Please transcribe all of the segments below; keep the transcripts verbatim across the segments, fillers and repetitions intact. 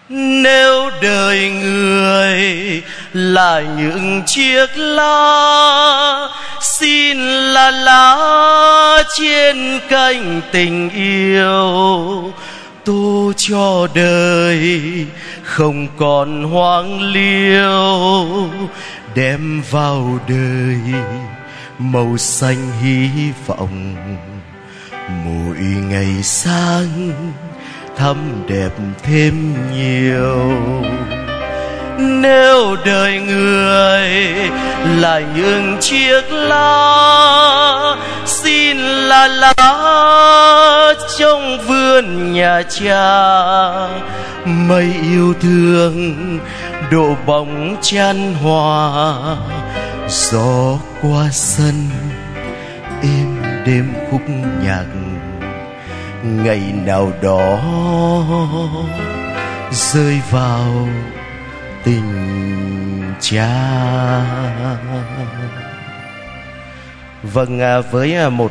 Nếu đời người là những chiếc lá, xin là lá trên cành tình yêu, tô cho đời không còn hoang liêu, đem vào đời màu xanh hy vọng. Mỗi ngày sáng thắm đẹp thêm nhiều. Nếu đời người là những chiếc lá, xin là lá trong vườn nhà cha, mây yêu thương độ bóng chan hòa, gió qua sân êm đêm khúc nhạc. Ngày nào đó rơi vào tình cha. Vâng, với một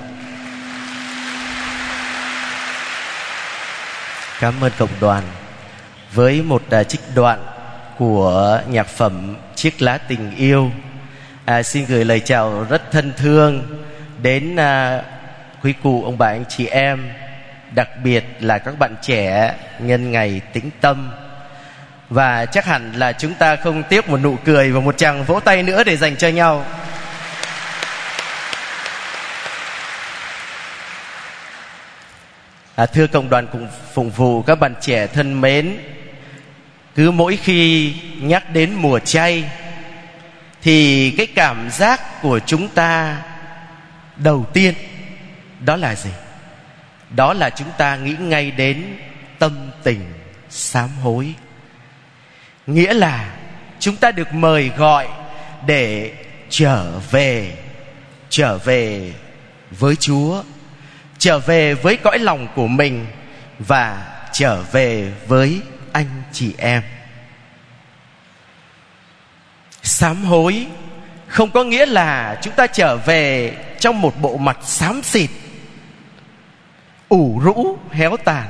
cảm ơn cộng đoàn. Với một trích đoạn của nhạc phẩm Chiếc Lá Tình Yêu, à, xin gửi lời chào rất thân thương đến à, quý cụ, ông bà, anh chị em, đặc biệt là các bạn trẻ nhân ngày Tĩnh Tâm. Và chắc hẳn là chúng ta không tiếc một nụ cười và một tràng vỗ tay nữa để dành cho nhau. À, thưa cộng đoàn cùng phục vụ, các bạn trẻ thân mến, cứ mỗi khi nhắc đến mùa chay thì cái cảm giác của chúng ta đầu tiên đó là gì? Đó là chúng ta nghĩ ngay đến tâm tình sám hối. Nghĩa là chúng ta được mời gọi để trở về, trở về với Chúa, trở về với cõi lòng của mình và trở về với anh chị em. Sám hối không có nghĩa là chúng ta trở về trong một bộ mặt xám xịt, ủ rũ, héo tàn.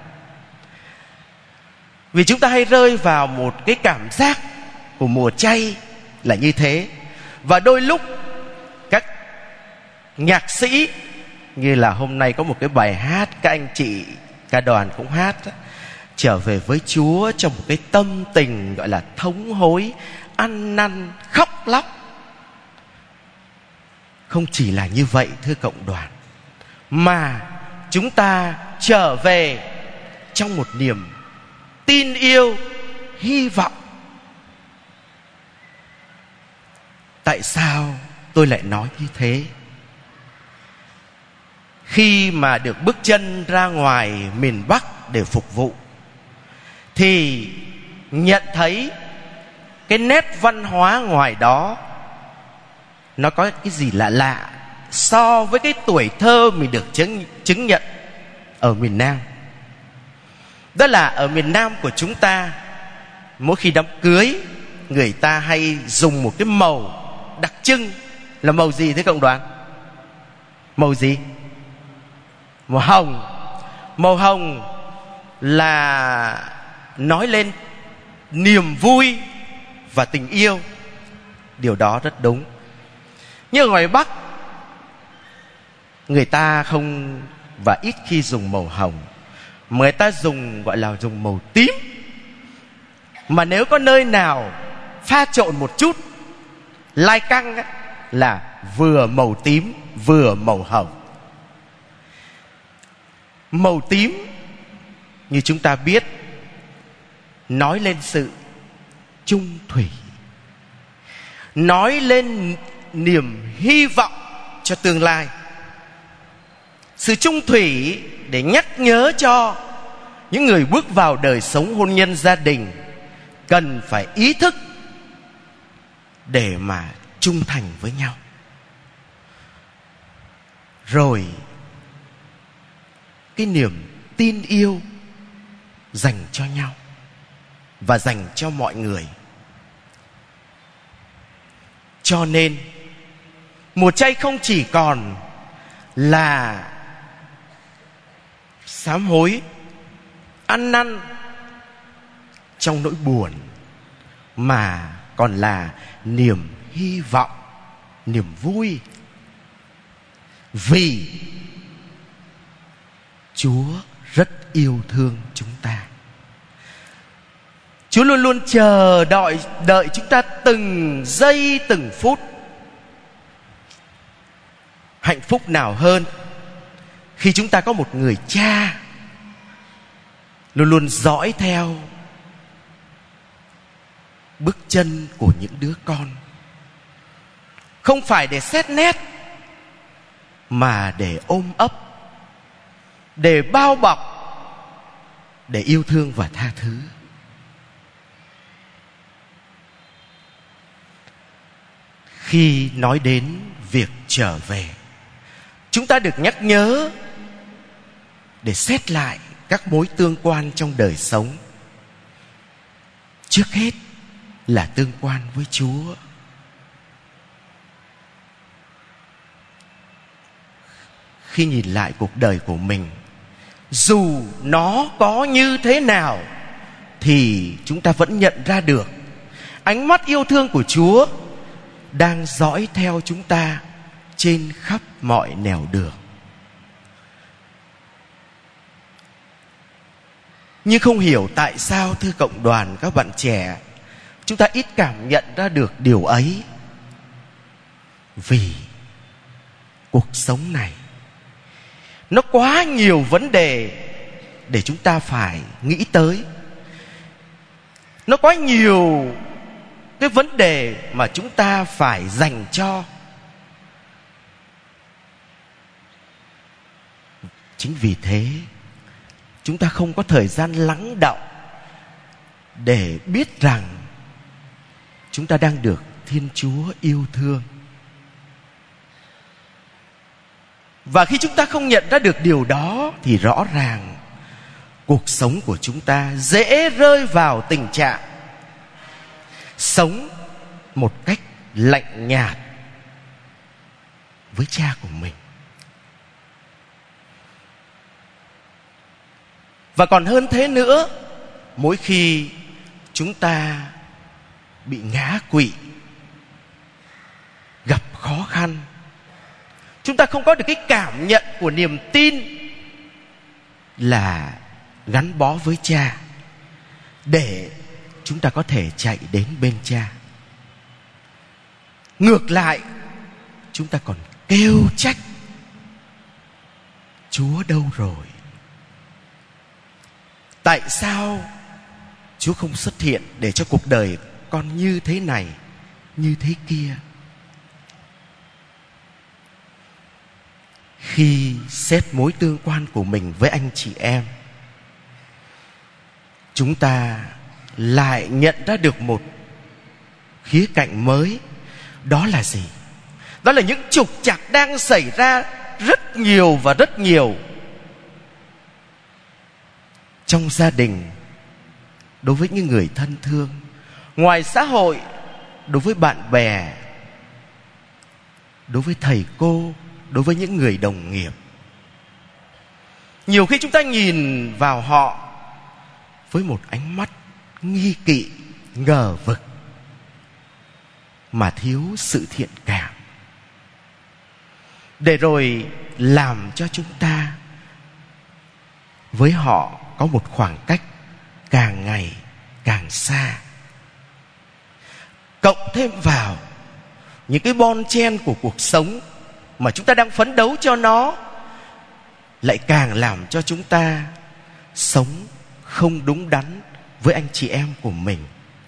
Vì chúng ta hay rơi vào một cái cảm giác của mùa chay là như thế. Và đôi lúc các nhạc sĩ, như là hôm nay có một cái bài hát các anh chị ca đoàn cũng hát, trở về với Chúa trong một cái tâm tình gọi là thống hối, ăn năn, khóc lóc. Không chỉ là như vậy thưa cộng đoàn, mà chúng ta trở về trong một niềm tin yêu, hy vọng. Tại sao tôi lại nói như thế? Khi mà được bước chân ra ngoài miền Bắc để phục vụ thì nhận thấy cái nét văn hóa ngoài đó nó có cái gì lạ lạ so với cái tuổi thơ mình được chứng, chứng nhận ở miền Nam. Đó là ở miền Nam của chúng ta, mỗi khi đám cưới, người ta hay dùng một cái màu đặc trưng. Là màu gì thế cộng đoàn? Màu gì? Màu hồng. Màu hồng là nói lên niềm vui và tình yêu. Điều đó rất đúng. Nhưng ở ngoài Bắc, người ta không và ít khi dùng màu hồng, mà người ta dùng gọi là dùng màu tím. Mà nếu có nơi nào pha trộn một chút lai căng ấy, là vừa màu tím vừa màu hồng. Màu tím như chúng ta biết nói lên sự chung thủy, nói lên niềm hy vọng cho tương lai. Sự chung thủy để nhắc nhớ cho những người bước vào đời sống hôn nhân gia đình cần phải ý thức để mà trung thành với nhau. Rồi cái niềm tin yêu dành cho nhau và dành cho mọi người. Cho nên mùa chay không chỉ còn là sám hối, ăn năn, trong nỗi buồn, mà còn là niềm hy vọng, niềm vui. Vì Chúa rất yêu thương chúng ta. Chúa luôn luôn chờ đợi đợi chúng ta từng giây từng phút. Hạnh phúc nào hơn khi chúng ta có một người cha luôn luôn dõi theo bước chân của những đứa con, không phải để xét nét mà để ôm ấp, để bao bọc, để yêu thương và tha thứ. Khi nói đến việc trở về, chúng ta được nhắc nhớ để xét lại các mối tương quan trong đời sống. Trước hết là tương quan với Chúa. Khi nhìn lại cuộc đời của mình, dù nó có như thế nào, thì chúng ta vẫn nhận ra được ánh mắt yêu thương của Chúa đang dõi theo chúng ta trên khắp mọi nẻo đường. Nhưng không hiểu tại sao, thưa cộng đoàn các bạn trẻ, chúng ta ít cảm nhận ra được điều ấy. Vì cuộc sống này nó quá nhiều vấn đề để chúng ta phải nghĩ tới. Nó quá nhiều cái vấn đề mà chúng ta phải dành cho. Chính vì thế, chúng ta không có thời gian lắng đọng để biết rằng chúng ta đang được Thiên Chúa yêu thương. Và khi chúng ta không nhận ra được điều đó, thì rõ ràng cuộc sống của chúng ta dễ rơi vào tình trạng sống một cách lạnh nhạt với cha của mình. Và còn hơn thế nữa, mỗi khi chúng ta bị ngã quỵ, gặp khó khăn, chúng ta không có được cái cảm nhận của niềm tin là gắn bó với cha, để chúng ta có thể chạy đến bên cha. Ngược lại, chúng ta còn kêu trách: Chúa đâu rồi? Tại sao Chúa không xuất hiện để cho cuộc đời con như thế này, như thế kia? Khi xét mối tương quan của mình với anh chị em, chúng ta lại nhận ra được một khía cạnh mới. Đó là gì? Đó là những trục trặc đang xảy ra rất nhiều và rất nhiều trong gia đình, đối với những người thân thương, ngoài xã hội, đối với bạn bè, đối với thầy cô, đối với những người đồng nghiệp. Nhiều khi chúng ta nhìn vào họ với một ánh mắt nghi kỵ, ngờ vực, mà thiếu sự thiện cảm, để rồi làm cho chúng ta với họ có một khoảng cách càng ngày càng xa. Cộng thêm vào những cái bon chen của cuộc sống mà chúng ta đang phấn đấu cho nó, lại càng làm cho chúng ta sống không đúng đắn với anh chị em của mình.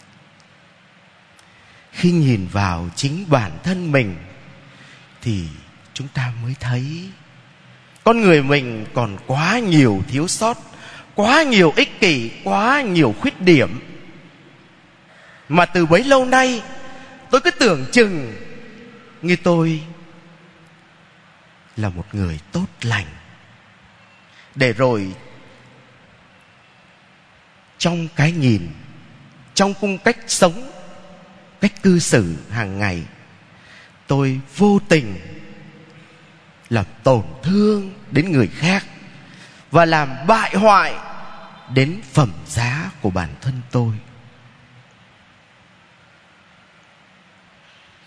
Khi nhìn vào chính bản thân mình, thì chúng ta mới thấy con người mình còn quá nhiều thiếu sót, quá nhiều ích kỷ, quá nhiều khuyết điểm, mà từ bấy lâu nay tôi cứ tưởng chừng như tôi là một người tốt lành, để rồi trong cái nhìn, trong cung cách sống, cách cư xử hàng ngày, tôi vô tình làm tổn thương đến người khác và làm bại hoại đến phẩm giá của bản thân tôi.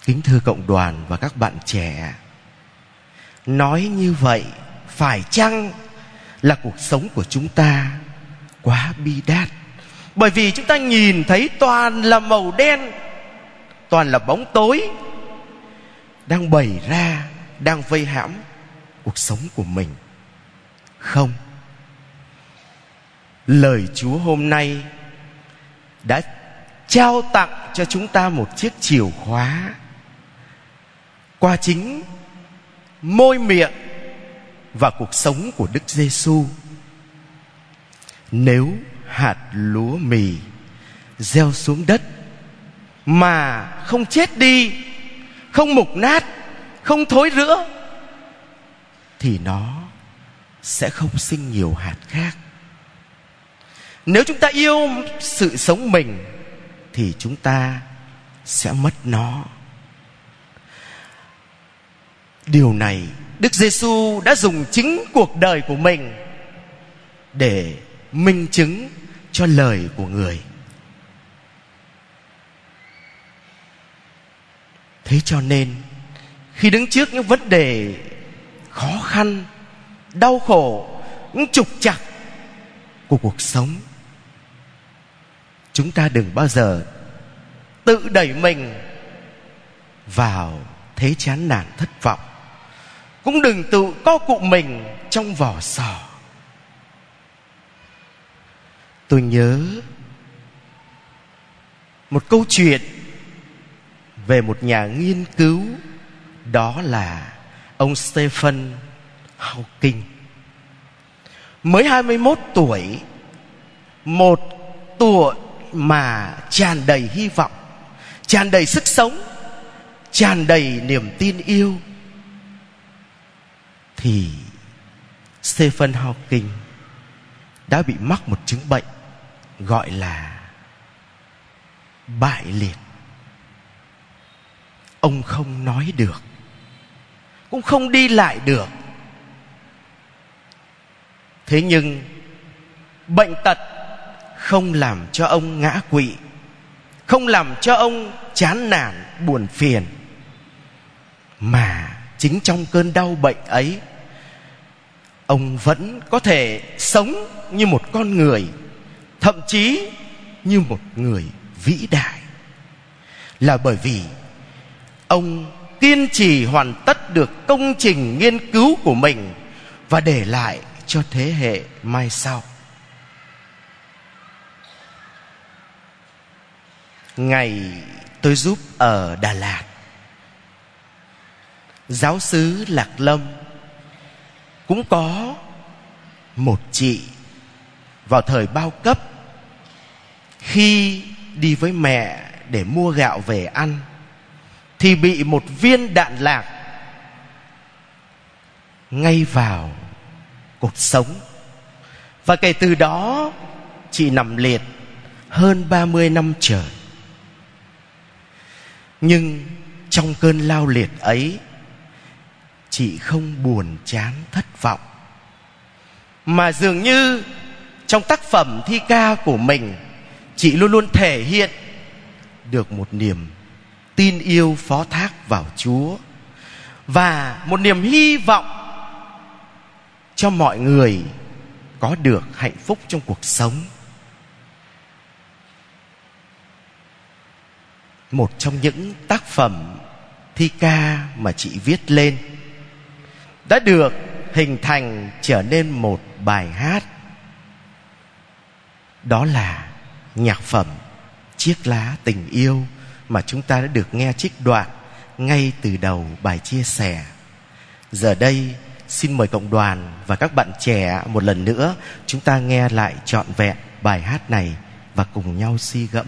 Kính thưa cộng đoàn và các bạn trẻ, nói như vậy phải chăng là cuộc sống của chúng ta quá bi đát? Bởi vì chúng ta nhìn thấy toàn là màu đen, toàn là bóng tối đang bày ra, đang vây hãm cuộc sống của mình. Không, lời Chúa hôm nay đã trao tặng cho chúng ta một chiếc chìa khóa qua chính môi miệng và cuộc sống của Đức Giêsu. Nếu hạt lúa mì gieo xuống đất mà không chết đi, không mục nát, không thối rữa, thì nó sẽ không sinh nhiều hạt khác. Nếu chúng ta yêu sự sống mình thì chúng ta sẽ mất nó. Điều này Đức Giêsu đã dùng chính cuộc đời của mình để minh chứng cho lời của người. Thế cho nên khi đứng trước những vấn đề khó khăn, đau khổ, những trục trặc của cuộc sống, chúng ta đừng bao giờ tự đẩy mình vào thế chán nản thất vọng. Cũng đừng tự co cụm mình trong vỏ sò. Tôi nhớ một câu chuyện về một nhà nghiên cứu, đó là ông Stephen Hawking. Mới hai mươi mốt tuổi, một tuổi mà tràn đầy hy vọng, tràn đầy sức sống, tràn đầy niềm tin yêu, thì Stephen Hawking đã bị mắc một chứng bệnh gọi là bại liệt. Ông không nói được, cũng không đi lại được. Thế nhưng bệnh tật không làm cho ông ngã quỵ, không làm cho ông chán nản buồn phiền, mà chính trong cơn đau bệnh ấy, ông vẫn có thể sống như một con người, thậm chí như một người vĩ đại. Là bởi vì ông kiên trì hoàn tất được công trình nghiên cứu của mình và để lại cho thế hệ mai sau. Ngày tôi giúp ở Đà Lạt, giáo xứ Lạc Lâm cũng có một chị vào thời bao cấp, khi đi với mẹ để mua gạo về ăn thì bị một viên đạn lạc ngay vào cột sống. Và kể từ đó chị nằm liệt hơn ba mươi năm trời. Nhưng trong cơn lao liệt ấy, chị không buồn chán thất vọng, mà dường như trong tác phẩm thi ca của mình, chị luôn luôn thể hiện được một niềm tin yêu phó thác vào Chúa và một niềm hy vọng cho mọi người có được hạnh phúc trong cuộc sống. Một trong những tác phẩm thi ca mà chị viết lên đã được hình thành trở nên một bài hát. Đó là nhạc phẩm Chiếc Lá Tình Yêu mà chúng ta đã được nghe trích đoạn ngay từ đầu bài chia sẻ. Giờ đây xin mời cộng đoàn và các bạn trẻ một lần nữa chúng ta nghe lại trọn vẹn bài hát này và cùng nhau suy gẫm.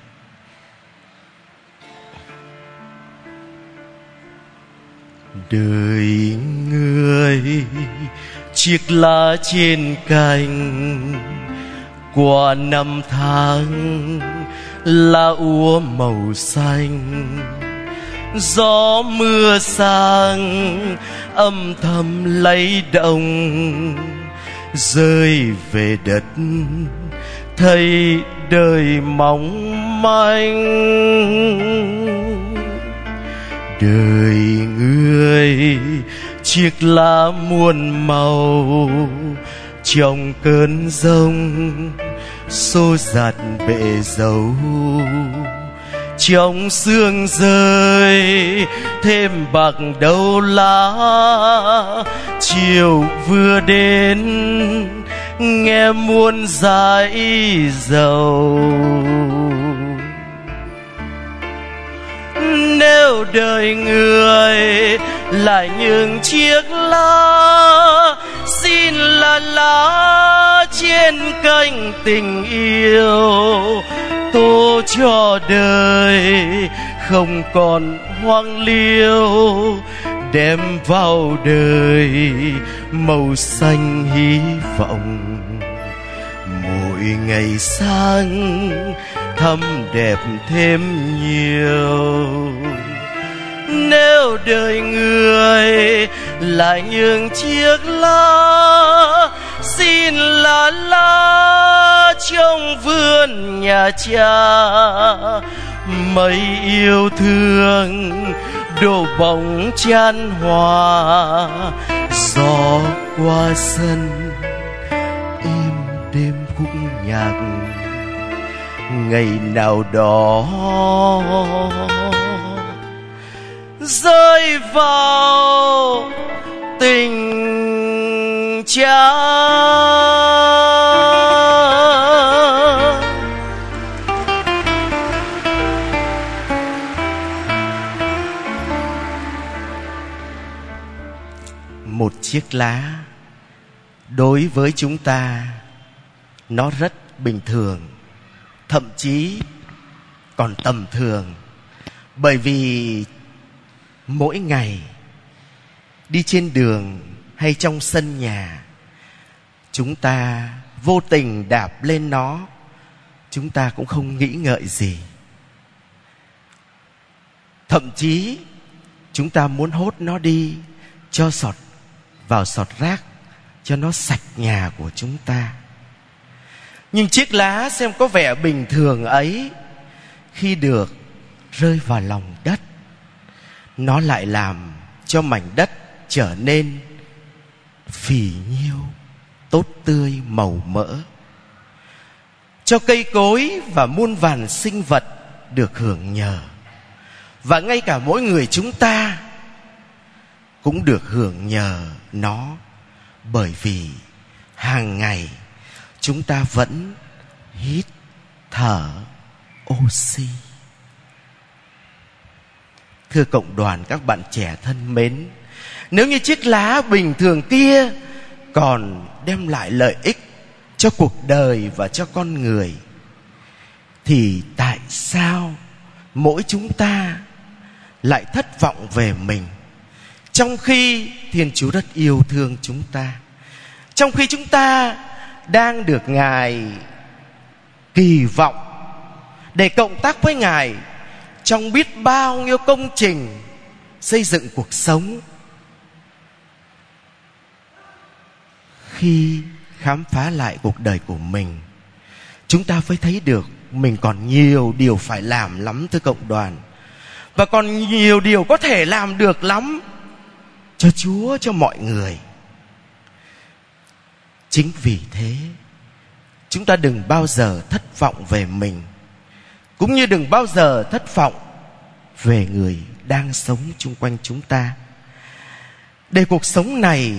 Đời người chiếc lá trên cành, qua năm tháng lá úa màu xanh. Gió mưa sang âm thầm lay động, rơi về đất thấy đời mong manh. đời người chiếc lá muôn màu, trong cơn giông xô dạt bể dầu, trong sương rơi thêm bạc đầu lá. Chiều vừa đến nghe muôn dải dầu. Nếu đời người lại những chiếc lá, xin là lá trên cành tình yêu, tô cho đời không còn hoang liêu, đem vào đời màu xanh hy vọng. Mỗi ngày sáng thắm đẹp thêm nhiều. Nếu đời người là những chiếc lá, xin là lá trong vườn nhà cha. Mấy yêu thương đổ bóng chan hòa, gió qua sân êm đêm khúc nhạc. Ngày nào đó rơi vào tình cha. Một chiếc lá đối với chúng ta nó rất bình thường, thậm chí còn tầm thường. Bởi vì mỗi ngày đi trên đường hay trong sân nhà, chúng ta vô tình đạp lên nó, chúng ta cũng không nghĩ ngợi gì. Thậm chí chúng ta muốn hốt nó đi, cho sọt vào sọt rác, cho nó sạch nhà của chúng ta. Nhưng chiếc lá xem có vẻ bình thường ấy, khi được rơi vào lòng đất, nó lại làm cho mảnh đất trở nên phì nhiêu, tốt tươi màu mỡ, cho cây cối và muôn vàn sinh vật được hưởng nhờ. Và ngay cả mỗi người chúng ta cũng được hưởng nhờ nó, bởi vì hàng ngày chúng ta vẫn hít thở oxy. Thưa cộng đoàn các bạn trẻ thân mến, nếu như chiếc lá bình thường kia còn đem lại lợi ích cho cuộc đời và cho con người, thì tại sao mỗi chúng ta lại thất vọng về mình, trong khi Thiên Chúa rất yêu thương chúng ta, trong khi chúng ta đang được Ngài kỳ vọng để cộng tác với Ngài trong biết bao nhiêu công trình xây dựng cuộc sống. Khi khám phá lại cuộc đời của mình, chúng ta mới thấy được mình còn nhiều điều phải làm lắm, thưa cộng đoàn. Và còn nhiều điều có thể làm được lắm cho Chúa, cho mọi người. Chính vì thế, chúng ta đừng bao giờ thất vọng về mình, cũng như đừng bao giờ thất vọng về người đang sống chung quanh chúng ta. Để cuộc sống này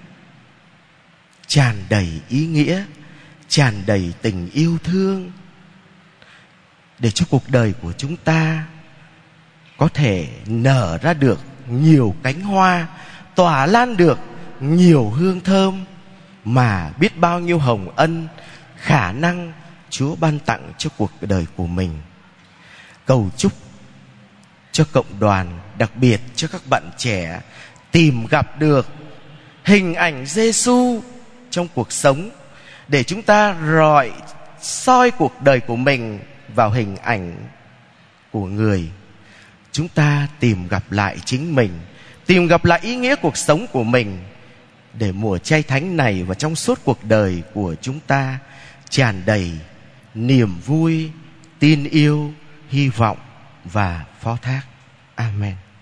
tràn đầy ý nghĩa, tràn đầy tình yêu thương, để cho cuộc đời của chúng ta có thể nở ra được nhiều cánh hoa, tỏa lan được nhiều hương thơm mà biết bao nhiêu hồng ân, khả năng Chúa ban tặng cho cuộc đời của mình. Cầu chúc cho cộng đoàn, đặc biệt cho các bạn trẻ, tìm gặp được hình ảnh Giêsu trong cuộc sống, để chúng ta rọi soi cuộc đời của mình vào hình ảnh của người. Chúng ta tìm gặp lại chính mình, tìm gặp lại ý nghĩa cuộc sống của mình, để mùa chay thánh này và trong suốt cuộc đời của chúng ta tràn đầy niềm vui, tin yêu, hy vọng và phó thác. Amen.